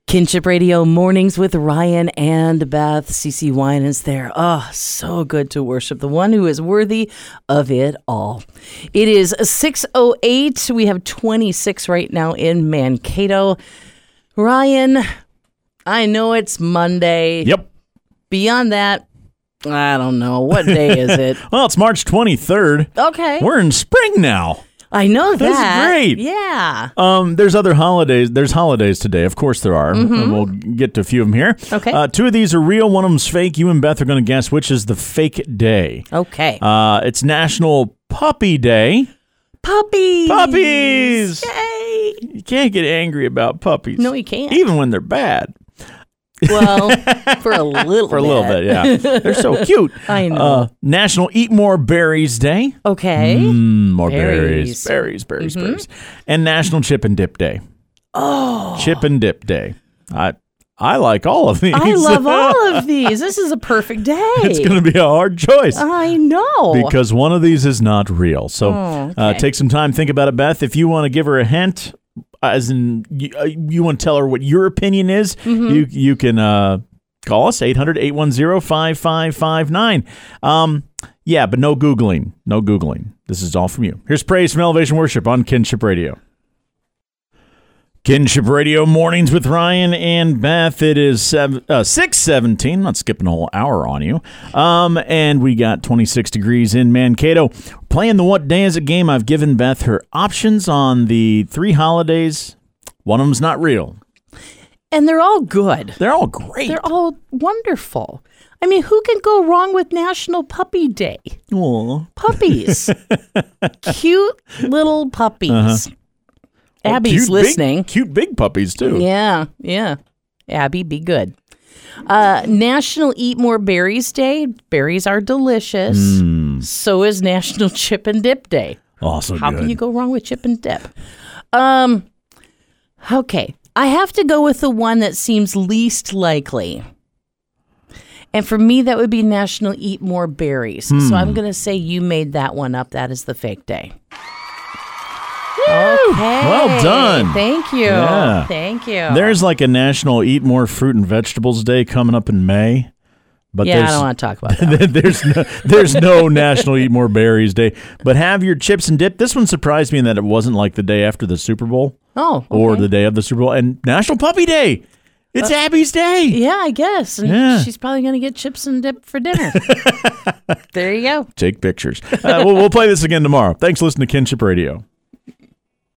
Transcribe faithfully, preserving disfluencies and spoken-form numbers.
Kinship Radio Mornings with Ryan and Beth. CeCe Winans there. Oh, so good to worship the one who is worthy of it all. It is six oh eight. We have twenty-six right now in Mankato. Ryan, I know it's Monday. Yep. Beyond that, I don't know. What day is it? Well, it's March twenty-third. Okay. We're in spring now. I know that. That's great. Yeah. Um, there's other holidays. There's holidays today. Of course there are. Mm-hmm. And we'll get to a few of them here. Okay. Uh, two of these are real. One of them's fake. You and Beth are going to guess which is the fake day. Okay. Uh, it's National Puppy Day. Puppies. Puppies. Yay. You can't get angry about puppies. No, you can't. Even when they're bad. Well, for a little For a bit. little bit, yeah. They're so cute. I know. Uh, National Eat More Berries Day. Okay. Mm, more Berries. berries. Berries, berries, Mm-hmm. berries. And National Chip and Dip Day. Oh. Chip and Dip Day. I I like all of these. I love all of these. This is a perfect day. It's going to be a hard choice. I know. Because one of these is not real. So Oh, okay. uh, take some time, think about it, Beth. If you want to give her a hint, as in you, uh, you want to tell her what your opinion is, Mm-hmm. you you can uh, call us, eight hundred, eight one zero, five five five nine. Um, yeah, but no Googling. No Googling. This is all from you. Here's praise from Elevation Worship on Kinship Radio. Kinship Radio Mornings with Ryan and Beth. It is seven, uh, six seventeen. Not skipping a whole hour on you. Um, and we got twenty-six degrees in Mankato. Playing the What Day Is It game. I've given Beth her options on the three holidays. One of them's not real. And they're all good. They're all great. They're all wonderful. I mean, who can go wrong with National Puppy Day? Aw. Puppies. Cute little puppies. Uh-huh. Abby's Cute, listening. Big, cute big puppies, too. Yeah, yeah. Abby, be good. Uh, National Eat More Berries Day. Berries are delicious. Mm. So is National Chip and Dip Day. Also How good. can you go wrong with chip and dip? Um, okay. I have to go with the one that seems least likely. And for me, that would be National Eat More Berries. Hmm. So I'm going to say you made that one up. That is the fake day. Woo! Okay. Well done. Thank you. Yeah. Thank you. There's like a National Eat More Fruit and Vegetables Day coming up in May. But yeah, I there's, don't want to talk about that. there's no, there's no National Eat More Berries Day. But have your chips and dip. This one surprised me in that it wasn't like the day after the Super Bowl. Oh, okay. Or the day of the Super Bowl. And National Puppy Day. It's uh, Abby's day. Yeah, I guess. And yeah. she's probably going to get chips and dip for dinner. There you go. Take pictures. Uh, we'll, we'll play this again tomorrow. Thanks for listening to Kinship Radio.